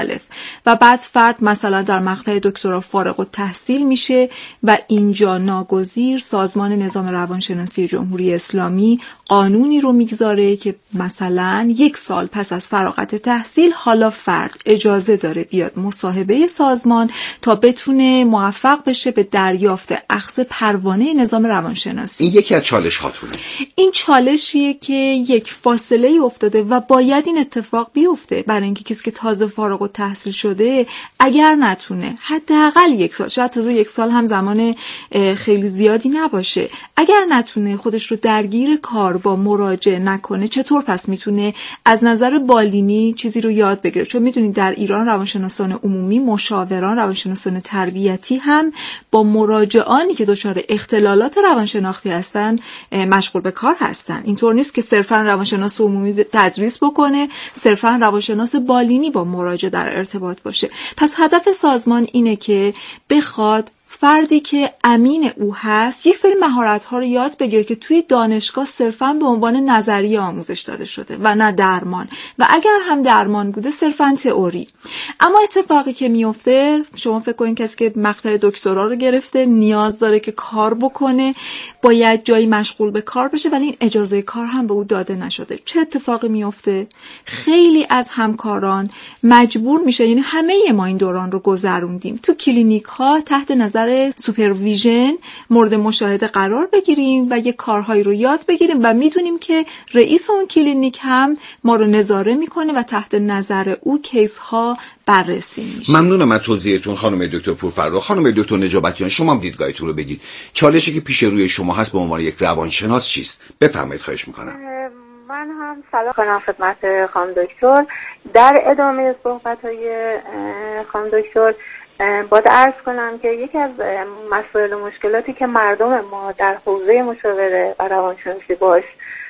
و بعد فرد مثلا در مقطع دکترا فارغ التحصیل میشه و اینجا ناگزیر سازمان نظام روانشناسی جمهوری اسلامی قانونی رو میگذاره که مثلا 1 سال پس از فراغت تحصیل حالا فرد اجازه داره بیاد مصاحبه سازمان تا بتونه موفق بشه به دریافت اخذ پروانه نظام روانشناسی. این یکی از چالش هاتونه. این چالشیه که یک فاصله افتاده و باید این اتفاق بیفته برای اینکه کسی که تازه فارغ التحصیل شده اگر نتونه حداقل 1 سال، شاید تازه 1 سال هم زمان خیلی زیادی نباشه، اگر نتونه خودش رو درگیر کار با مراجعه نکنه، چطور پس میتونه از نظر بالینی چیزی رو یاد بگیره؟ چون میدونید در ایران روانشناسان عمومی، مشاوران روانشناسان تربیتی هم با مراجعانی که دچار اختلالات روانشناختی هستن مشغول به کار هستن. اینطور نیست که صرفا روانشناس عمومی تدریس بکنه، صرفا روانشناس بالینی با مراجع در ارتباط باشه. پس هدف سازمان اینه که بخواد فردی که امین او هست یک سری مهارت‌ها رو یاد بگیره که توی دانشگاه صرفاً به عنوان نظریه آموزش داده شده و نه درمان، و اگر هم درمان بوده صرفاً تئوری. اما اتفاقی که میفته، شما فکر کنید کسی که مقطع دکترا رو گرفته نیاز داره که کار بکنه، باید جایی مشغول به کار بشه، ولی این اجازه کار هم به او داده نشده. چه اتفاقی میفته؟ خیلی از همکاران مجبور میشه، یعنی همه ما این دوران رو گذروندیم، تو کلینیک‌ها تحت نظر سوپرویژن مورد مشاهده قرار بگیریم و یه کارهایی رو یاد بگیریم و میدونیم که رئیس اون کلینیک هم ما رو نظاره میکنه و تحت نظر او کیس ها بررسی میشه. ممنونم از توضیحتون خانم دکتر پورفرخ. خانم دکتر نجابتیان، شما هم دیدگاهتون رو بگید. چالشی که پیش روی شما هست به عنوان یک روانشناس چیست؟ بفرمایید، خواهش میکنم. من هم سلام کنم خدمت خانم دکتر. در ادامه صحبت‌های خانم دکتر باید عرض کنم که یکی از مسائل و مشکلاتی که مردم ما در حوزه مشاوره و روانشناسی باش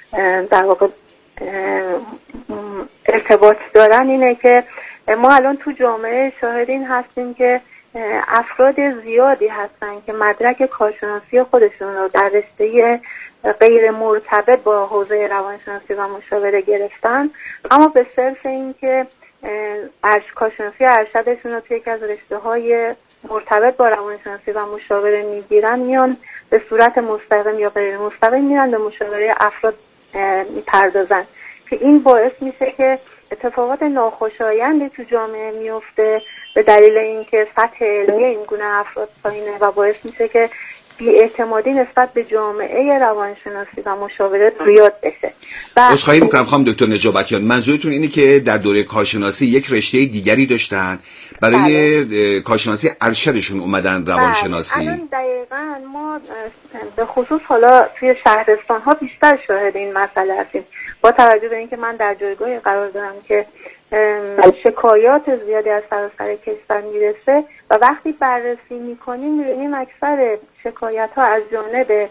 در واقع ارتباط دارن اینه که ما الان تو جامعه شاهدین هستیم که افراد زیادی هستن که مدرک کارشناسی خودشون رو در رشته غیر مرتبط با حوزه روانشناسی و مشاوره گرفتن، اما به صرف این که کارشناسی ارشدشون رو توی یکی از رشته‌های مرتبط با روانشناسی و مشاوره میگیرن، میان به صورت مستقیم یا غیر مستقیم میرن به مشاوره افراد میپردازن که این باعث میشه که اتفاقات ناخوشایندی تو جامعه میفته به دلیل اینکه سطح علمی این گونه افراد پایینه و باعث میشه که بی‌اعتمادی نسبت به جامعه روانشناسی و مشاوره زیاد بشه. عذرخواهی میکنم خانم دکتر نجابتیان، منظورتون اینه که در دوره کارشناسی یک رشته دیگری داشتن، برای کارشناسی ارشدشون اومدن روانشناسی؟ الان دقیقاً ما به خصوص حالا توی شهرستان ها بیشتر شاهد این مسئله هستیم، با توجه به اینکه من در جایگاهی قرار دارم که شکایات زیادی از سراسر کشور میرسه و وقتی بررسی میکنیم میبینیم اکثر شکایت ها از جانب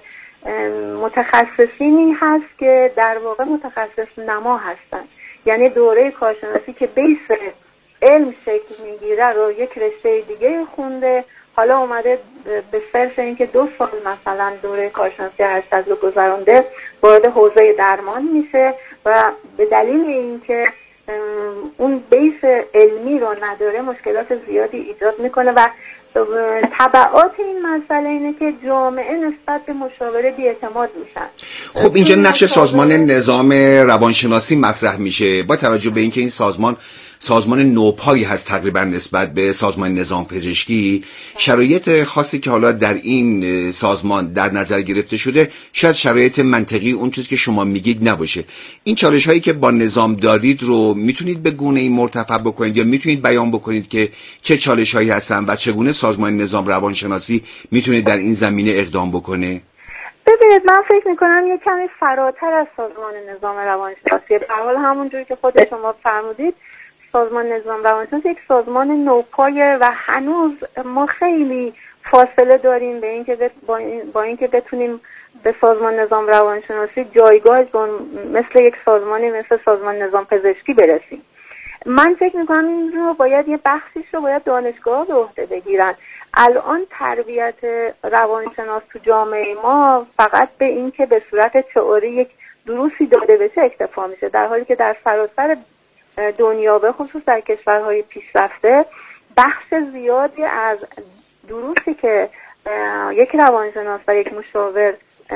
متخصصینی هست که در واقع متخصص نما هستن، یعنی دوره کارشناسی که بیس علم شکل میگیره رو یک رشته دیگه خونده، حالا اومده به صرف اینکه 2 سال مثلا دوره کارشناسی ارشد رو گذرونده وارد حوزه درمان میشه و به دلیل اینکه اون بیس علمی رو نداره مشکلات زیادی ایجاد میکنه و تبعات این مسئله اینه که جامعه نسبت به مشاوره بی‌اعتماد میشن. خب اینجا نقش سازمان نظام روانشناسی مطرح میشه با توجه به اینکه این سازمان نوپایی هست تقریبا نسبت به سازمان نظام پزشکی. شرایط خاصی که حالا در این سازمان در نظر گرفته شده شاید شرایط منطقی اون چیزی که شما میگید نباشه. این چالش هایی که با نظام دارید رو میتونید به گونه این مرتفع بکنید یا میتونید بیان بکنید که چه چالش هایی هستن و چگونه سازمان نظام روانشناسی میتونه در این زمینه اقدام بکنه؟ ببینید، من فکر میکنم یه کمی فراتر از سازمان نظام روانشناسی، به حال همونجوری که خود شما فرمودید سازمان نظام روانشناسی یک سازمان نوپایه و هنوز ما خیلی فاصله داریم به اینکه با اینکه بتونیم به سازمان نظام روانشناسی جایگاه مثل یک سازمانی مثل سازمان نظام پزشکی برسیم. من فکر میکنم این رو باید یه بخشیش رو باید دانشگاه به عهده بگیرن. الان تربیت روانشناس تو جامعه ما فقط به اینکه به صورت تئوری یک دروسی داده بشه اکتفا میشه، در حالی که در سراسر دنیا به خصوص در کشورهای پیشرفته بخش زیادی از دروسی که یک روانشناس و یک مشاور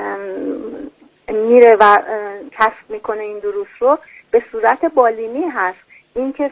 میره و کسب میکنه این دروس رو به صورت بالینی هست. این که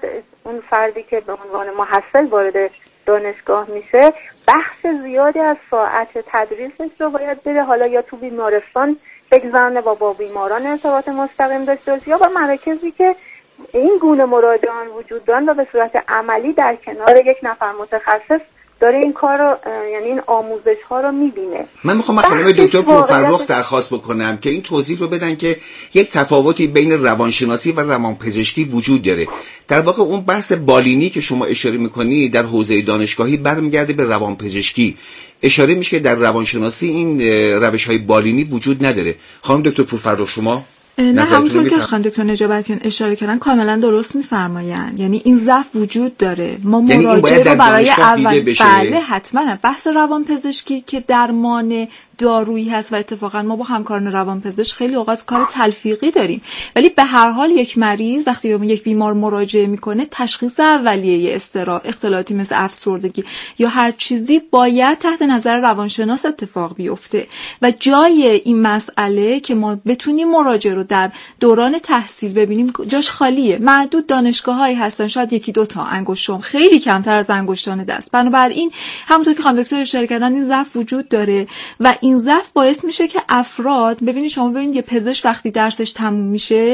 اون فردی که به عنوان محصل وارد دانشگاه میشه بخش زیادی از ساعت تدریسش رو باید بره حالا یا تو بیمارستان بگذرونه و با بیماران ارتباط مستقیم داشته باشه یا با مراکزی که این گونه مراجعان وجود دارن و به صورت عملی در کنار یک نفر متخصص داره این کار رو، یعنی این آموزش ها رو میبینه. من میخوام خانم دکتر پورفرخ درخواست بکنم که این توضیح رو بدن که یک تفاوتی بین روانشناسی و روانپزشکی وجود داره. در واقع اون بحث بالینی که شما اشاره میکنی در حوزه دانشگاهی برمیگرده به روانپزشکی. اشاره میشه که در روانشناسی این روش های بالینی وجود نداره. خانم دکتر پورفرخ شما نه، همونطور که خانم دکتر نجابتیان اشاره کردن کاملا درست میفرمایند. یعنی این ضعف وجود داره. ما مراجعه رو برای اول بله حتما بحث روانپزشکی که درمان دارویی هست و اتفاقا ما با همکاران روانپزشک خیلی اوقات کار تلفیقی داریم، ولی به هر حال یک مریض وقتی به یک بیمار مراجعه میکنه تشخیص اولیه اضطراب اختلالاتی مثل افسردگی یا هر چیزی باید تحت نظر روانشناس اتفاق بیفته و جای این مسئله که ما بتونیم مراجعه رو در دوران تحصیل ببینیم جاش خالیه. معدود دانشگاه‌هایی هستن، شاید یکی دو تا انگشتم، خیلی کمتر از انگشتان دست. بنابراین همونطور که خانم دکتر اشاره کردن این ضعف وجود داره و این ضعف باعث میشه که افراد ببینید یه پزشک وقتی درسش تموم میشه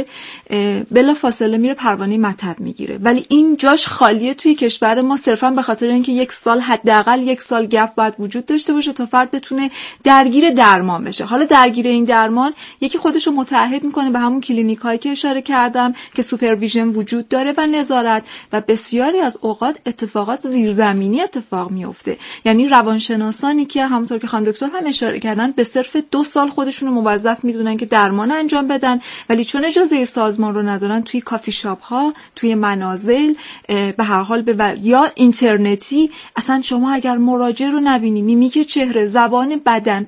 بلا فاصله میره پروانه مطب میگیره، ولی این جاش خالیه توی کشور ما صرفا به خاطر اینکه یک سال حداقل یک سال گپ باید وجود داشته باشه تا فرد بتونه درگیر درمان بشه. حالا درگیر این درمان یکی خودشو متعهد میکنه به همون کلینیکایی که اشاره کردم که سوپرویژن وجود داره و نظارت و بسیاری از اوقات اتفاقات زیرزمینی اتفاق میفته. یعنی روانشناسانی که همونطور که خانم دکتر هم اشاره کردن به صرف 2 سال خودشون رو موظف میدونن که درمان انجام بدن، ولی چون اجازه سازمان رو ندارن توی کافی شاپ ها، توی منازل، به هر حال یا اینترنتی اصلا شما اگر مراجع رو نبینی میمیک چهره، زبان بدن،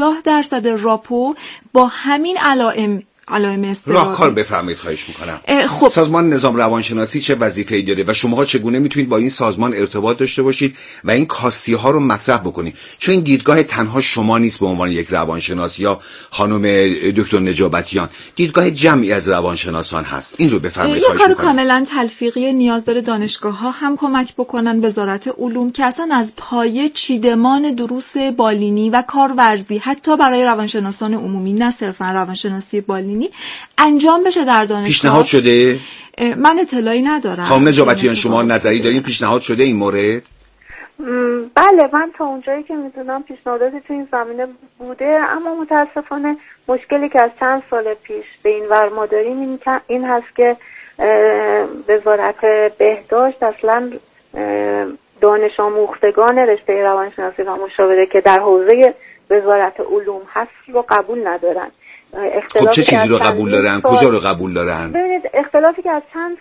50% راپور با همین علائم راهکار بفرمایید خواهش میکنم. خب سازمان نظام روانشناسی چه وظیفه‌ای داره و شما چگونه میتونید با این سازمان ارتباط داشته باشید و این کاستی ها رو مطرح بکنید؟ چون این دیدگاه تنها شما نیست به عنوان یک روانشناس یا خانم دکتر نجابتیان، دیدگاه جمعی از روانشناسان هست. این رو بفرمایید خواهش میکنم. کار کاملا تلفیقی نیاز داره دانشگاه ها هم کمک بکنن، وزارت علوم که اصلا از پایه چیدمان دروس بالینی و کارورزی حتی برای روانشناسان عمومی نه صرفا روانشناسی بالینی انجام بشه در دانشگاه. پیشنهاد شده؟ من اطلاعی ندارم. خانم نجابتیان شما نظری دارین؟ پیشنهاد شده این مورد؟ بله، من تا اونجایی که میدونم پیشنهاداتی تو این زمینه بوده، اما متاسفانه مشکلی که از چند سال پیش به این ور ما داریم این هست که وزارت بهداشت اصلا دانش آموختگان رشته روانشناسی و مشاوره که در حوزه وزارت علوم هست رو قبول ندارن. خب چه چیزی رو قبول دارن؟ کجا رو قبول دارن؟ ببینید اختلافی که از چند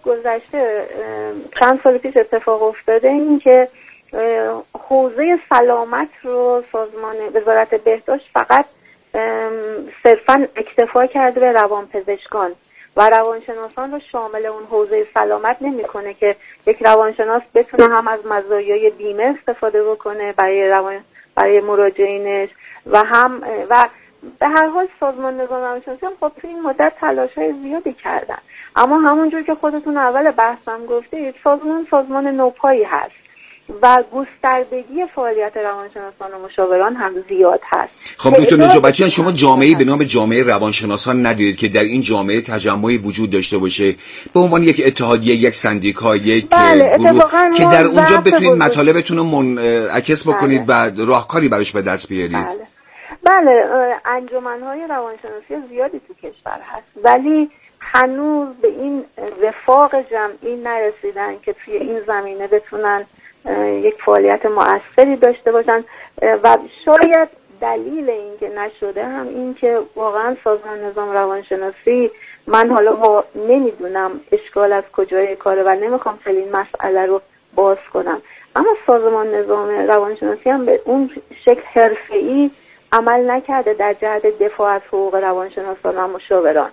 سال پیش اتفاق افتاده این که حوزه سلامت رو سازمان وزارت بهداشت فقط صرفاً اکتفا کرده به روانپزشکان و روانشناسان رو شامل اون حوزه سلامت نمی‌کنه که یک روانشناس بتونه هم از مزایای بیمه استفاده بکنه برای مراجعینش و هم به هر حال سازمان نظام روانشناسی هم خب تو این مدت تلاش‌های زیادی کردن، اما همونجور که خودتون اول بحثم گفتید سازمان نوپایی هست و گستردگی فعالیت روانشناسان و مشاوران هم زیاد هست. خب دکتر نجابتیان شما جامعه‌ای به نام جامعه روانشناسان ندیدید که در این جامعه تجمعی وجود داشته باشه به عنوان یک اتحادیه، یک سندیکا، یک گروه که در اونجا بتونید مطالبتون رو منعکس بکنید و راهکاری براش به دست بیارید؟ بله، انجمن‌های روانشناسی زیادی تو کشور هست ولی هنوز به این وفاق جمعی نرسیدن که توی این زمینه بتونن یک فعالیت مؤثری داشته باشن و شاید دلیل این که نشده هم این که واقعا سازمان نظام روانشناسی، من حالا نمیدونم اشکال از کجای کاره و نمیخوام خیلی این مسئله رو باز کنم، اما سازمان نظام روانشناسی هم به اون شکل حرفه‌ای عمل نکرده در جهت دفاع از حقوق روانشناسان و مشاوران.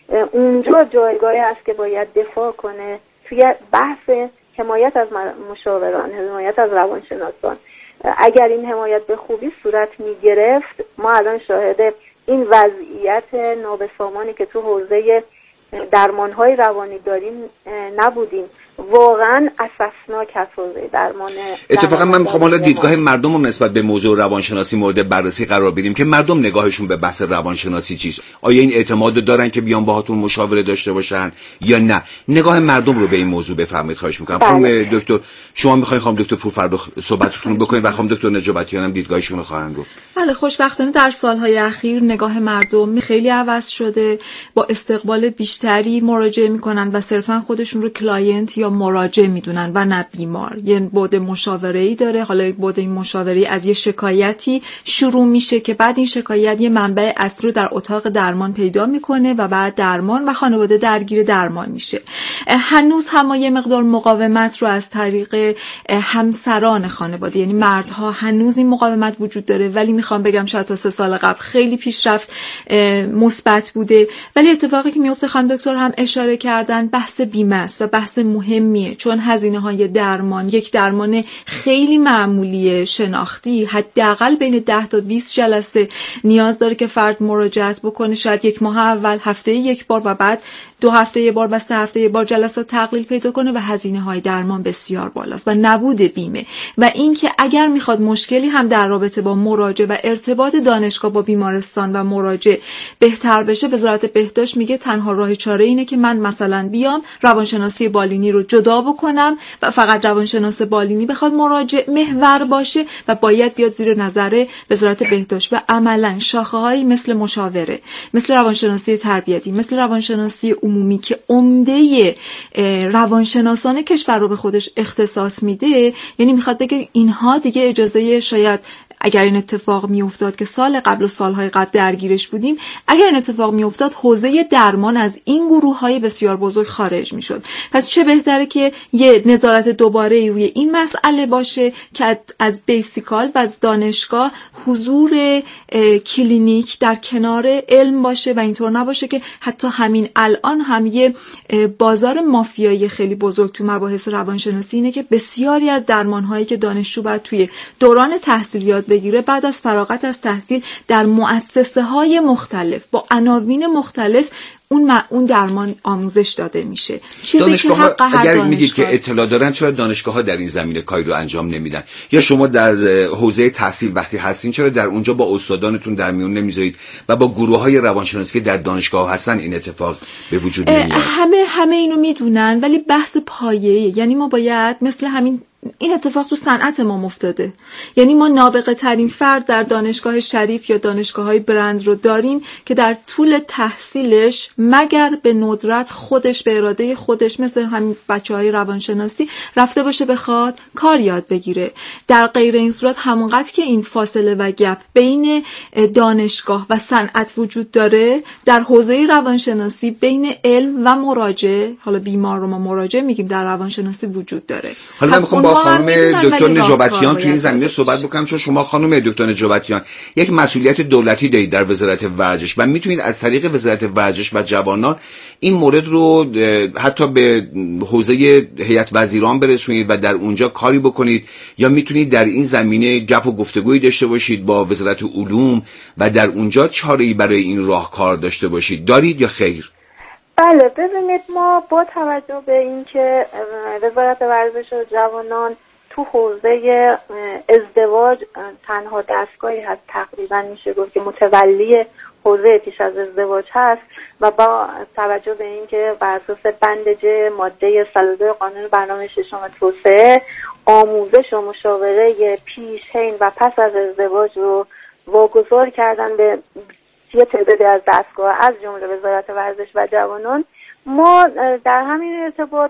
اونجا جایگاهی هست که باید دفاع کنه توی بحث حمایت از مشاوران، حمایت از روانشناسان. اگر این حمایت به خوبی صورت میگرفت، ما الان شاهد این وضعیت نابسامانی که تو حوزه درمان‌های روانی داریم نبودیم. واقعا اساسناک هست حوزه درمان. اتفاقا من میخوام حالا دیدگاه مردم رو نسبت به موضوع روانشناسی مورد بررسی قرار بدیم که مردم نگاهشون به بحث روانشناسی چیست. آیا این اعتماد دارن که بیان باهاتون مشاوره داشته باشن یا نه؟ نگاه مردم رو به این موضوع بفرمایید، خواهش میکنم. خانم دکتر شما میخواین خانم دکتر پورفردا صحبتتون رو بکنید و خانم دکتر نجابتیان هم دیدگاهشون رو خواهند گفت. بله، خوشبختانه در سالهای اخیر نگاه مردم خیلی عوض شده، با استقبال بیشتری مراجعه میکنن و صرفا خودشون رو کلاینت یا مراجع میدونن و نه بیمار. یه بعد مشاوره‌ای داره. حالا بعد این مشاوره از یه شکایتی شروع میشه که بعد این شکایت یه منبع اصلی رو در اتاق درمان پیدا میکنه و بعد درمان و خانواده درگیر درمان میشه. هنوز هم یه مقدار مقاومت رو از طریق همسران خانواده، یعنی مردها، هنوز این مقاومت وجود داره، ولی میخوام بگم شاید تا 3 سال قبل خیلی پیشرفت مثبت بوده. ولی اتفاقی که میفته، خانم دکتر هم اشاره کردن، بحث بیمه است و بحث مهمیه، چون هزینه‌های درمان، یک درمان خیلی معمولی شناختی حداقل بین 10 تا 20 جلسه نیاز داره که فرد مراجعت بکنه. شاید 1 ماه اول هفته 1 بار و بعد 2 هفته 1 بار و 3 هفته 1 بار جلسات تقلیل پیدا کنه و هزینه‌های درمان بسیار بالاست و نبود بیمه. و اینکه اگر میخواد مشکلی هم در رابطه با مراجع و ارتباط دانشگاه با بیمارستان و مراجع بهتر بشه، وزارت بهداشت میگه تنها راه چاره اینه که من مثلا بیام روانشناسی بالینی رو جدا بکنم و فقط روانشناس بالینی بخواد مراجع محور باشه و باید بیاد زیر نظر وزارت بهداشت. و عملا شاخه‌هایی مثل مشاوره، مثل روانشناسی تربیتی، مثل روانشناسی عمومی که عمده روانشناسان کشور رو به خودش اختصاص میده، یعنی میخواد بگه اینها دیگه اجازه، شاید اگر این اتفاق میافتاد که سال قبل و سالهای قبل درگیرش بودیم، اگر این اتفاق میافتاد حوزه درمان از این گروه‌های بسیار بزرگ خارج میشد. پس چه بهتره که یه نظارت دوباره روی این مسئله باشه که از بیسیکال و از دانشگاه حضور کلینیک در کنار علم باشه و اینطور نباشه که حتی همین الان هم یه بازار مافیایی خیلی بزرگ تو مباحث روانشناسی اینه که بسیاری از درمان‌هایی که دانشجو باید توی دوران تحصیل یاد بگیره، بعد از فراغت از تحصیل در مؤسسه‌های مختلف با عناوین مختلف اون درمان آموزش داده میشه. چیزی که حق هر اگر میگید که اطلاع دارن، چرا دانشگاه‌ها در این زمینه کاری رو انجام نمیدن؟ یا شما در حوزه تحصیل وقتی هستین، چرا در اونجا با استادانتون در میون نمیذارید و با گروه‌های روانشناسی که در دانشگاه هستن این اتفاق به وجود نمیاد؟ همه اینو میدونن، ولی بحث پایه‌ای، یعنی ما باید مثل همین این اتفاق تو صنعت ما افتاده، یعنی ما نابغه ترین فرد در دانشگاه شریف یا دانشگاه‌های برند رو داریم که در طول تحصیلش مگر به ندرت خودش به اراده خودش، مثل همین بچه‌های روانشناسی، رفته باشه بخواد کار یاد بگیره. در غیر این صورت همونقدر که این فاصله و گپ بین دانشگاه و صنعت وجود داره، در حوزه روانشناسی بین علم و مراجع، حالا بیمار رو ما مراجع میگیم، در روانشناسی وجود داره. حالا میخوام با خانم دکتر نجابتیان تو این زمینه صحبت بکنم، چون شما خانم دکتر نجابتیان یک مسئولیت دولتی دارید در وزارت ورزش و میتونید از طریق وزارت ورزش و جوانان این مورد رو حتی به حوزه هیئت وزیران برسونید و در اونجا کاری بکنید، یا میتونید در این زمینه گپ و گفتگویی داشته باشید با وزارت علوم و در اونجا چاره‌ای برای این راهکار داشته باشید. دارید یا خیر؟ بله، ببینید ما با توجه به اینکه وزارت ورزش و جوانان تو حوزه ازدواج تنها دستگاهی هست، تقریبا میشه گفت که متولی حوزه پیش از ازدواج هست، و با توجه به اینکه بر اساس بند ج ماده 102 قانون برنامه ششم توسعه آموزش و مشاوره پیش، حین و پس از ازدواج رو واگذار کردن به یه تعدادی از دستگاه از جمله وزارت ورزش و جوانان، ما در همین ارتباط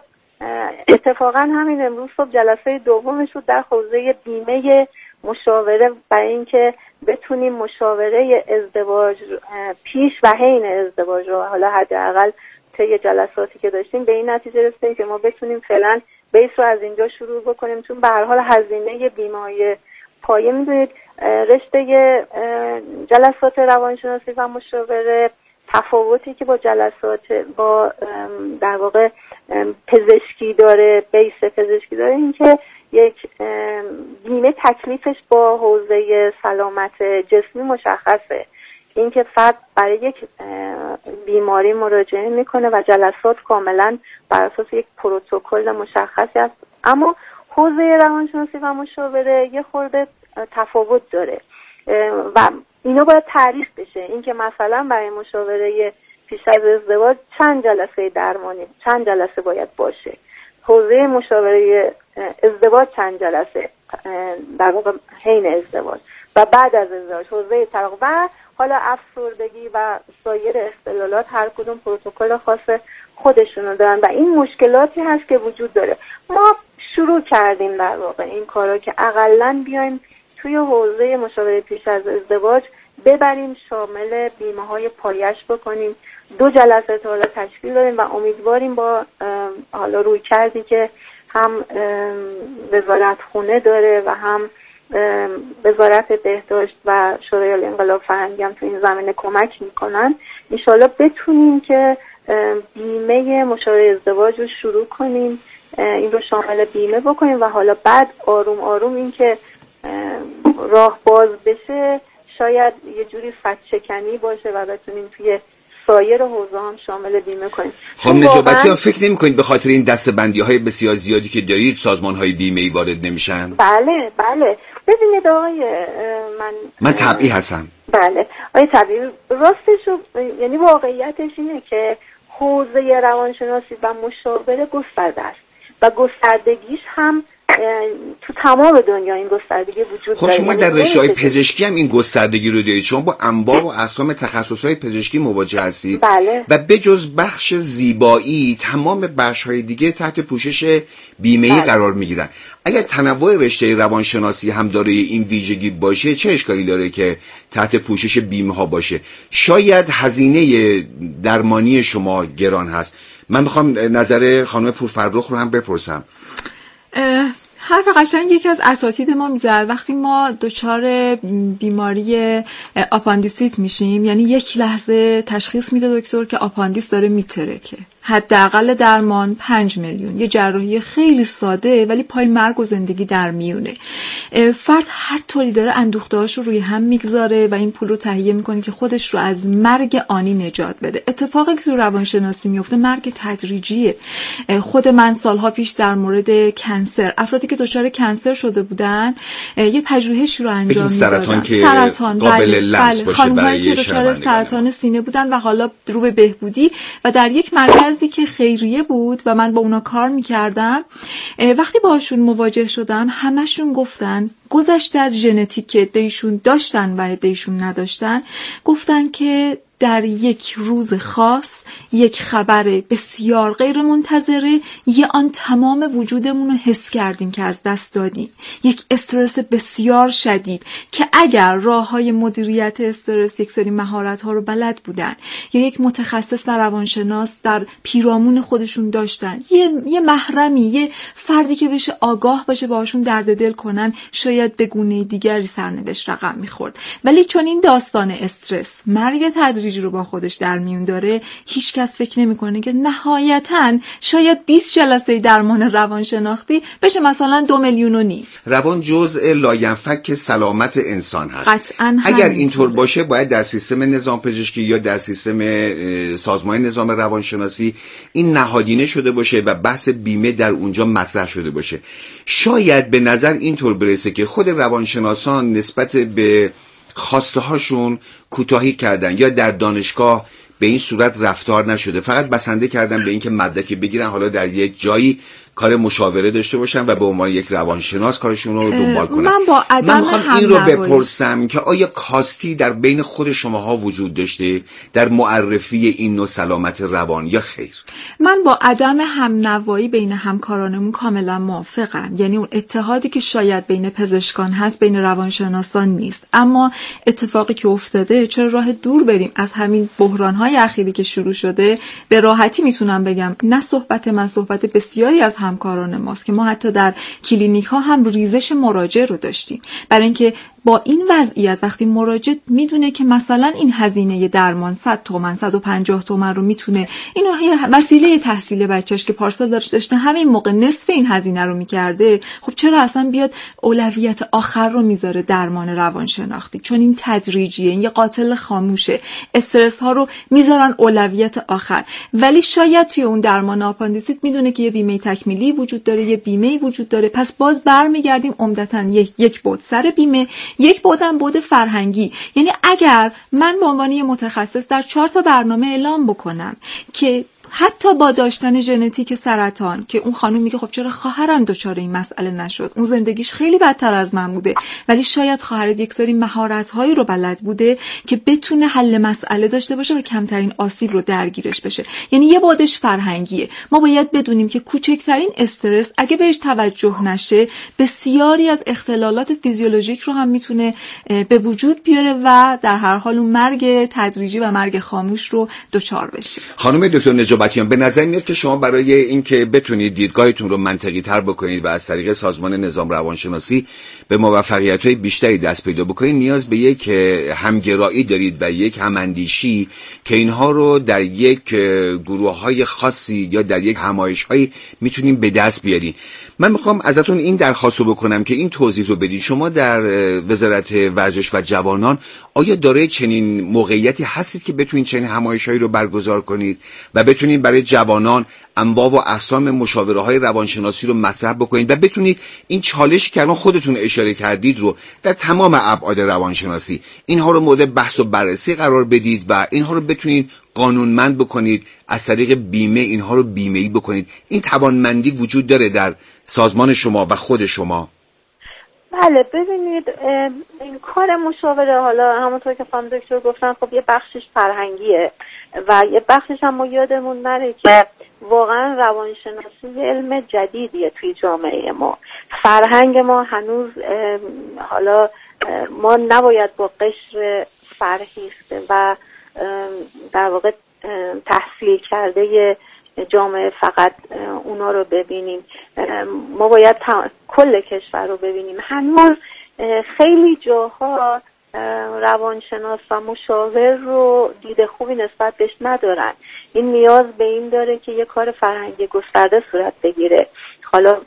اتفاقا همین امروز صبح جلسه دومش بود در حوزه بیمه مشاوره، برای اینکه بتونیم مشاوره ازدواج پیش و حین ازدواج رو، حالا حداقل طی جلساتی که داشتیم به این نتیجه رسیدیم که ما بتونیم فعلا بیس رو از اینجا شروع بکنیم، چون به هر حال هزینه بیمه پایه، میدونید رشته جلسات روانشناسی و مشاوره تفاوتی که با جلسات با در واقع پزشکی داره، بیس پزشکی داره، این که یک بیمه تکلیفش با حوزه سلامت جسمی مشخصه، این که فرد برای یک بیماری مراجعه میکنه و جلسات کاملا بر اساس یک پروتکل مشخصی است. اما حوزه روانشناسی و مشاوره یه خورده تفاوت داره و اینا باید تعریف بشه، این که مثلا برای مشاوره پیش از ازدواج چند جلسه درمانی، چند جلسه باید باشه، حوزه مشاوره ازدواج چند جلسه در واقع حین ازدواج و بعد از ازدواج، حوزه طلاق و حالا افسردگی و سایر اختلالات هر کدوم پروتکل خاص خودشونو دارن و این مشکلاتی هست که وجود داره. ما شروع کردیم در واقع این کارا که اقلن بیایم توی حوزه مشاوره پیش از ازدواج ببریم، شامل بیمه‌های پایش بکنیم. 2 جلسه تا حالا تشکیل دادیم و امیدواریم با حالا روی کردی که هم وزارت خونه داره و هم وزارت بهداشت و شورای انقلاب فرهنگی هم تو این زمینه کمک میکنن، انشالله بتونیم که بیمه مشاوره ازدواج رو شروع کنیم، این رو شامل بیمه بکنیم و حالا بعد آروم آروم این که راه باز بشه شاید یه جوری فدشکنی باشه و بتونیم توی سایر حوزه هم شامل بیمه کنیم. خانم نجابتی ها فکر نمی کنید به خاطر این دسته‌بندی های بسیار زیادی که دارید سازمان های بیمه‌ای وارد نمیشن؟ بله ببینید آقای من طبعی هستم. بله آقای طبعی، راستش یعنی واقعیتش اینه که حوزه روانشناسی و مشاوره گسترده است و گستردگیش هم تو تمام دنیا این گستردگی وجود داره. خب شما در رشته‌های پزشکی هم این گستردگی رو دارید، شما با انواع و اقسام تخصص‌های پزشکی مواجه هستید. بله. و بجز بخش زیبایی تمام بخش‌های دیگه تحت پوشش بیمه‌ای قرار می‌گیرن. اگر تنوع رشته روانشناسی هم داره این ویژگی باشه، چه اشکالی داره که تحت پوشش بیمه‌ها باشه؟ شاید هزینه درمانی شما گران هست. من می‌خوام نظر خانم پورفرخ رو هم بپرسم. حرف قشنگ یکی از اساتید ما میزد وقتی ما دچار بیماری آپاندیسیت میشیم، یعنی یک لحظه تشخیص میده دکتر که آپاندیس داره میترکه، حداقل درمان 5 میلیون، یه جراحی خیلی ساده ولی پای مرگ و زندگی در میونه. فرد هر طوری داره اندوخته‌هاش رو روی هم میگذاره و این پول رو تهیه میکنه که خودش رو از مرگ آنی نجات بده. اتفاقی که تو روانشناسی میفته مرگ تدریجیه. خود من سالها پیش در مورد کنسر، افرادی که دچار کنسر شده بودن یه پژوهشی رو انجام میدادن. سرطان قابل لمس باشه، خانم‌هایی که دچار سرطان سینه بودن و حالا رو به بهبودی و در یک مرکزی که خیریه بود و من با اونا کار میکردم، وقتی باشون مواجه شدم همشون گفتن گذشته از ژنتیک که عده‌ایشون داشتن و عده‌ایشون نداشتن، گفتن که در یک روز خاص یک خبر بسیار غیر منتظره یه آن تمام وجودمون رو حس کردیم که از دست دادیم. یک استرس بسیار شدید که اگر راه‌های مدیریت استرس یک سری مهارت‌ها رو بلد بودن یا یک متخصص و روانشناس در پیرامون خودشون داشتن، یه محرمی، یه فردی که بشه آگاه باشه باهاشون درد دل کنن، شاید به گونه دیگری سرنوشت رقم می‌خورد. ولی چون این داستان استرس مرگ تدریجی رو با خودش در میون داره، هیچ کس فکر نمی‌کنه که نهایتاً شاید 20 جلسه درمان روانشناختی بشه مثلا 2.5 میلیون. روان جزء لاینفک سلامت انسان هست. قطعاً اگر اینطور باشه باید در سیستم نظام پزشکی یا در سیستم سازمان نظام روانشناسی این نهادینه شده باشه و بحث بیمه در اونجا مطرح شده باشه. شاید به نظر اینطور برسه که خود روانشناسان نسبت به خواسته هاشون کوتاهی کردن یا در دانشگاه به این صورت رفتار نشده، فقط بسنده کردن به اینکه مدرکی بگیرن، حالا در یک جایی کار مشاوره داشته باشن و به عنوان یک روانشناس کارشون رو دنبال کنن. من میخوام این رو بپرسم که آیا کاستی در بین خود شماها وجود داشته در معرفی این نوع سلامت روان یا خیر؟ من با عدم همنوایی بین همکارانمون کاملا موافقم. یعنی اون اتحادی که شاید بین پزشکان هست بین روانشناسان نیست. اما اتفاقی که افتاده، چرا راه دور بریم از همین بحران‌های اخیری که شروع شده؟ به راحتی میتونم بگم نه صحبت من، صحبت بسیاری از همکاران ماست که ما حتی در کلینیک ها هم ریزش مراجعه رو داشتیم، برای اینکه با این وضعیت وقتی مراجع میدونه که مثلا این هزینه درمان 100 تومن 150 تومن رو میتونه اینو وسیله تحصیل بچهش که پارسال داشته همین موقع نصف این هزینه رو میکرده، خب چرا اصلا بیاد اولویت آخر رو میذاره درمان روانشناختی؟ چون این تدریجیه، این یه قاتل خاموشه. استرس ها رو میذارن اولویت آخر. ولی شاید توی اون درمان آپاندیسیت میدونه که یه بیمه تکمیلی وجود داره، یه بیمه وجود داره. پس باز برمیگردیم عمدتاً یک بعد سر بیمه، یک بعدم بعد فرهنگی. یعنی اگر من به عنوان متخصص در 4 تا برنامه اعلام بکنم که حتی با داشتن ژنتیک سرطان، که اون خانم میگه خب چرا خواهرم دچار این مسئله نشد، اون زندگیش خیلی بدتر از من بوده، ولی شاید خواهرت یک سری مهارت‌هایی رو بلد بوده که بتونه حل مسئله داشته باشه و کمترین آسیب رو درگیرش بشه. یعنی یه بعدش فرهنگیه. ما باید بدونیم که کوچکترین استرس اگه بهش توجه نشه بسیاری از اختلالات فیزیولوژیک رو هم میتونه به وجود بیاره و در هر حال اون مرگ تدریجی و مرگ خاموش رو دچار بشه. خانم دکتر نجابتیان، به نظر میاد که شما برای اینکه بتونید دیدگاهتون رو منطقی تر بکنید و از طریق سازمان نظام روانشناسی به موفقیت‌های بیشتری دست پیدا بکنید، نیاز به یک همگرایی دارید و یک هماندیشی که اینها رو در یک گروه‌های خاصی یا در یک همایش‌هایی میتونیم به دست بیارید. من میخوام ازتون این درخواست رو بکنم که این توضیح رو بدید. شما در وزارت ورزش و جوانان آیا دارای چنین موقعیتی هستید که بتونید چنین همایش‌هایی رو برگزار کنید و بتونید برای جوانان انواع و اقسام مشاوره‌های روانشناسی رو مطرح بکنید و بتونید این چالشی که الان خودتون اشاره کردید رو در تمام ابعاد روانشناسی اینها رو مورد بحث و بررسی قرار بدید و اینها رو بتونید قانونمند بکنید، از طریق بیمه اینها رو بیمه‌ای بکنید. این توانمندی وجود داره در سازمان شما و خود شما؟ بله، ببینید این کار مشاوره، حالا همونطور که خانم دکتر گفتن، خب یه بخشش فرهنگیه و یه بخشش هم ما یادمون نره که واقعا روانشناسی علم جدیدیه توی جامعه ما. فرهنگ ما هنوز حالا ما نباید با قشر فرهیخته و در واقع تحصیل کرده جامعه فقط اونا رو ببینیم. ما باید کل کشور رو ببینیم. هنوز خیلی جاها روانشناس و مشاور رو دید خوبی نسبت بهش ندارن. این نیاز به این داره که یه کار فرهنگی گسترده صورت بگیره. حالا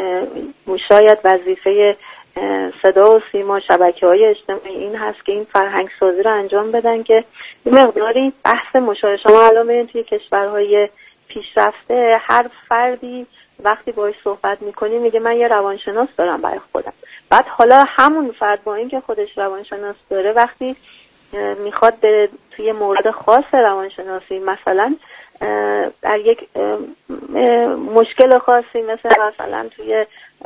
شاید وظیفه صدا و سیما، شبکه‌های اجتماعی این هست که این فرهنگ سازی رو انجام بدن که این مقداری بحث مشاوره. شما الان ببینید توی کشورهای پیشرفته هر فردی وقتی باهاش صحبت می‌کنی میگه من یه روانشناس دارم برای خودم. بعد حالا همون فرد با این که خودش روانشناس داره وقتی میخواد به توی مورد خاص روانشناسی، مثلا در یک مشکل خاصی مثلا توی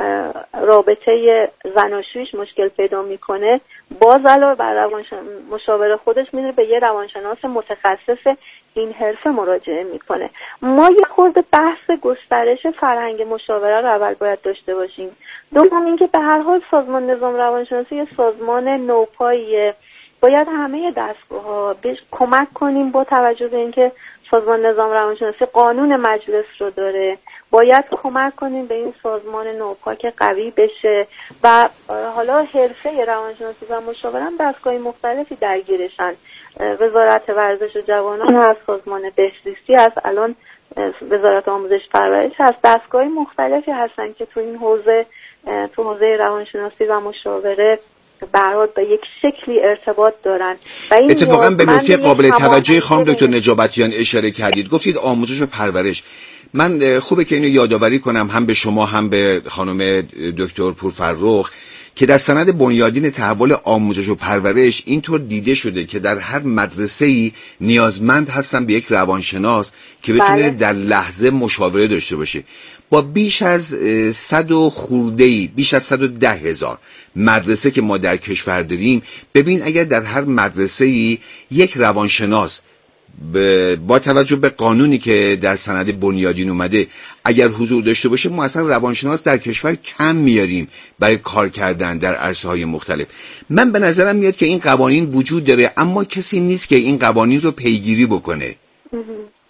رابطه زناشویش مشکل پیدا میکنه، باز علاوه بر مشاور خودش میره به یه روانشناس متخصص این حرفه مراجعه میکنه. ما یه خورده بحث گسترش فرهنگ مشاوره رو اول باید داشته باشیم. دوم اینکه به هر حال سازمان نظام روانشناسی یه سازمان نوپاییه، باید همه دستگاه‌ها بهش کمک کنیم. با توجه به اینکه سازمان نظام روانشناسی قانون مجلس رو داره، باید کمک کنیم به این سازمان نوپا که قوی بشه و حالا حرفه روانشناسی و مشاوره هم دستگاه مختلفی درگیرشن. وزارت ورزش و جوانان هست، سازمان بهزیستی هست، الان وزارت آموزش پرورش هست. دستگاه مختلفی هستن که تو این حوزه روانشناسی و مشاوره برات به یک شکلی ارتباط دارن. و این اتفاقا به نکته قابل توجه خانم دکتر نجابتیان اشاره کردید، گفتید آموزش و پرورش. من خوبه که اینو یادآوری کنم هم به شما هم به خانم دکتر پورفرخ که در سند بنیادین تحول آموزش و پرورش اینطور دیده شده که در هر مدرسه‌ای نیازمند هستن به یک روانشناس که بتونه در لحظه مشاوره داشته باشه. با بیش از 100 و خورده‌ای، بیش از 110,000 مدرسه که ما در کشور داریم، ببین اگر در هر مدرسه‌ای یک روانشناس با توجه به قانونی که در سند بنیادین اومده اگر حضور داشته باشه، ما اصلا روانشناس در کشور کم میاریم برای کار کردن در عرصه‌های مختلف. من به نظرم میاد که این قوانین وجود داره اما کسی نیست که این قوانین رو پیگیری بکنه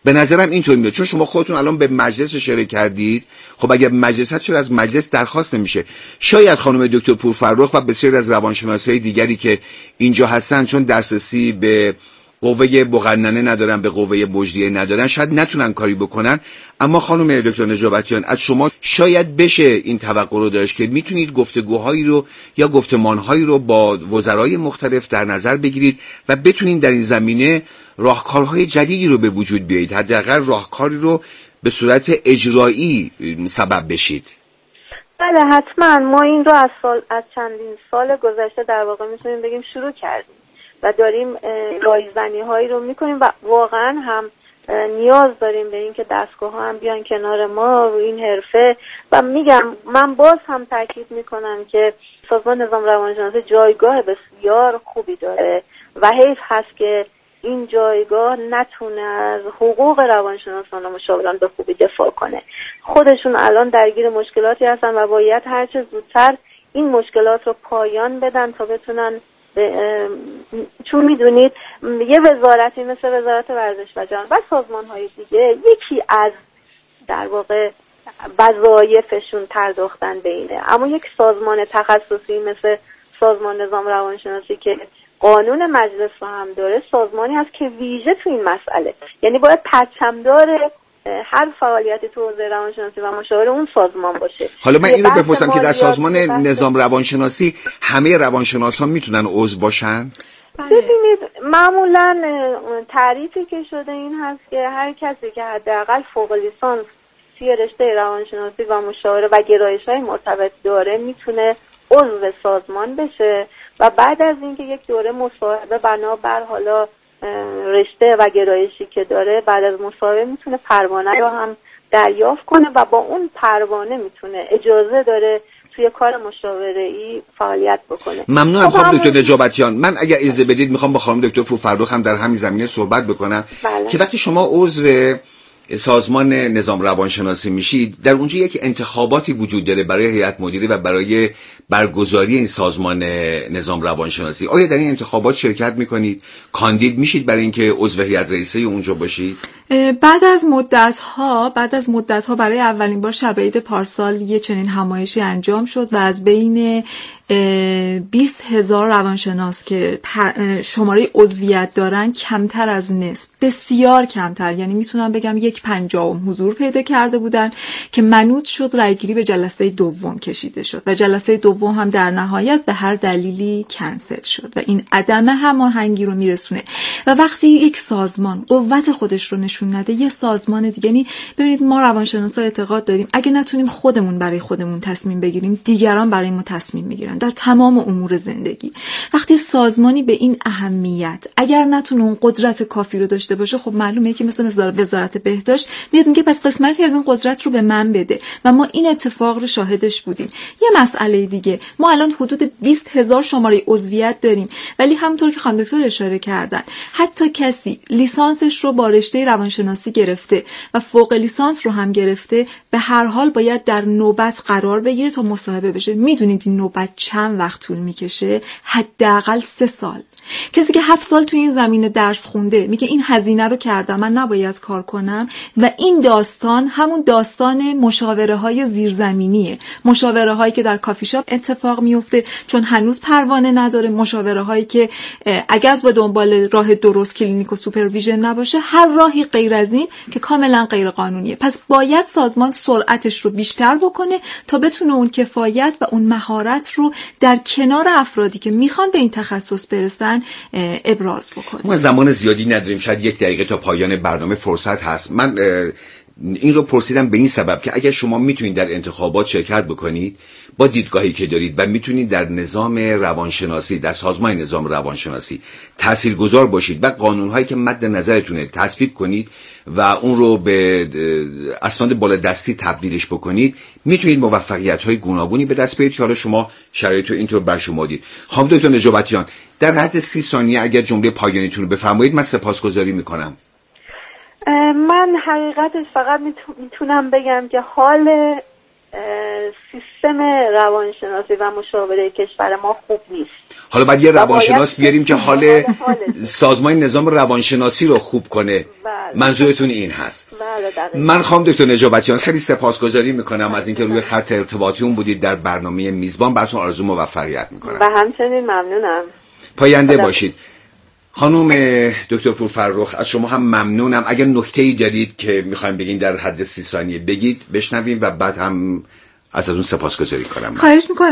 به نظرم اینطور میاد، چون شما خودتون الان به مجلس اشاره کردید. خب اگر مجلس هست چرا از مجلس درخواست نمیشه؟ شاید خانم دکتر پورفرخ و بسیاری از روانشناسای دیگری که اینجا هستن چون دسترسی به قوه مقننه ندارن، به قوه مجریه ندارن، شاید نتونن کاری بکنن. اما خانم دکتر نجابتیان، از شما شاید بشه این توقع رو داشت که میتونید گفتگوهایی رو یا گفتمانهایی رو با وزرای مختلف در نظر بگیرید و بتونید در این زمینه راهکارهای جدیدی رو به وجود بیایید، حداقل راهکاری رو به صورت اجرایی سبب بشید. بله حتما. ما این رو از چندین سال گذشته در واقع میتونیم بگیم شروع کردیم و داریم رایزنی هایی رو میکنیم و واقعا هم نیاز داریم به این که دستگاه ها هم بیان کنار ما روی این حرفه. و میگم من باز هم تاکید میکنم که سازمان نظام روانشناسی جایگاه بسیار خوبی داره و حیف هست که این جایگاه نتونه از حقوق روانشناسان و مشاوران به خوبی دفاع کنه. خودشون الان درگیر مشکلاتی هستن و باید هرچه زودتر این مشکلات رو پایان بدن تا بتونن چون میدونید یه وزارتی مثل وزارت ورزش و جهان و سازمان‌های دیگه یکی از در واقع وظایفشون پرداختن به اینه، اما یک سازمان تخصصی مثل سازمان نظام روانشناسی که قانون مجلس رو هم داره، سازمانی هست که ویژه تو این مسئله، یعنی باید پرچمدار هر فعالیتی تو حوزه روانشناسی و مشاوره اون سازمان باشه. حالا من این رو بپرسم که در سازمان نظام روانشناسی همه روانشناسان میتونن عضو باشن؟ ببینید معمولا تعریفی که شده این هست که هر کسی که حداقل فوق لیسانس توی رشته روانشناسی و مشاوره و گرایش‌های مرتبط داره میتونه عضو سازمان بشه و بعد از اینکه یک دوره مصاحبه بنابر حالا رشته و گرایشی که داره، بعد از مصاحبه میتونه پروانه رو هم دریافت کنه و با اون پروانه میتونه اجازه داره توی کار مشاوره‌ای فعالیت بکنه. ممنونم خانم دکتر نجابتیان. من اگر اجازه بدید میخوام با خانم دکتر پورفرخ هم در همین زمینه صحبت بکنم. بله. که وقتی شما عضو سازمان نظام روانشناسی میشید، در اونجا یک انتخاباتی وجود داره برای هیئت مدیره و برای برگزاری این سازمان نظام روانشناسی. آیا در این انتخابات شرکت میکنید؟ کاندید میشید برای اینکه عضو هیئت رئیسه اونجا باشید؟ بعد از مدت ها برای اولین بار شب عید پارسال یه چنین همایشی انجام شد و از بین 20,000 روانشناس که شماره عضویت دارن کمتر از نصف، بسیار کمتر، یعنی میتونم بگم 1/50 حضور پیدا کرده بودن که منوط شد رایگیری به جلسه دوم کشیده شد و جلسه دوم هم در نهایت به هر دلیلی کنسل شد و این عدم هماهنگی رو میرسونه. و وقتی یک سازمان قوت خودش رو نشون نده، یه سازمان دیگه، یعنی ببینید ما روانشناسا اعتقاد داریم اگه نتونیم خودمون برای خودمون تصمیم بگیریم، دیگران برای ما تصمیم میگیرن در تمام امور زندگی. وقتی سازمانی به این اهمیت اگر نتونه اون قدرت کافی رو داشته باشه، خب معلومه که مثلا وزارت بهداشت میاد میگه پس قسمتی از این قدرت رو به من بده و ما این اتفاق رو شاهدش بودیم. یه مسئله دیگه، ما الان حدود 20,000 شماره عضویت داریم، ولی همونطور که خانم دکتر اشاره کردن، حتی کسی لیسانسش رو با رشته روانشناسی گرفته و فوق لیسانس رو هم گرفته، به هر حال باید در نوبت قرار بگیره تا مصاحبه بشه. میدونید این نوبت چند وقت طول میکشه؟ حداقل 3 سال. کسی که 7 سال توی این زمینه درس خونده میگه این هزینه رو کردم، من نباید کار کنم. و این داستان همون داستان مشاوره های زیرزمینیه، مشاوره هایی که در کافی شاپ اتفاق میفته چون هنوز پروانه نداره، مشاوره هایی که اگر به دنبال راه درست کلینیک و سوپرویژن نباشه، هر راهی غیر از این که کاملا غیر قانونیه. پس باید سازمان سرعتش رو بیشتر بکنه تا بتونه اون کفایت و اون مهارت رو در کنار افرادی که میخوان به این تخصص برسن ابراز بکنه. ما زمان زیادی نداریم، شاید 1 دقیقه تا پایان برنامه فرصت هست. من این رو پرسیدم به این سبب که اگر شما میتونید در انتخابات شرکت بکنید با دیدگاهی که دارید و میتونید در نظام روانشناسی، در سازمان نظام روانشناسی تاثیرگذار باشید و قانونهایی که مد نظرتونه تصویب کنید و اون رو به اسناد بالادستی تبدیلش بکنید، میتونید موفقیت‌های گوناگونی به دست بیارید که حالا شما شرایط رو اینطور برشمردید. خانم دکتر نجابتیان، در حد 30 ثانیه اگر جمله پایانیتون رو بفرمایید من سپاسگزاری میکنم. من حقیقتش فقط میتونم بگم که حال سیستم روانشناسی و مشاوره کشور ما خوب نیست. حالا باید یه روانشناس بیاریم که حال سازمان نظام روانشناسی رو خوب کنه. منظورتون این هست؟ من خواهم دکتر نجابتیان خیلی سپاسگزاری میکنم از اینکه روی خط ارتباطیون بودید در برنامه میزبان. براتون آرزو موفقیت میکنم. و همچنین ممنونم. پاینده باشید. خانم دکتر پورفرخ از شما هم ممنونم. اگر نکته‌ای دارید که میخوایم بگین در حد 30 ثانیه بگید بشنویم و بعد هم از اون سپاسگزاری کنم. خواهش میکنم.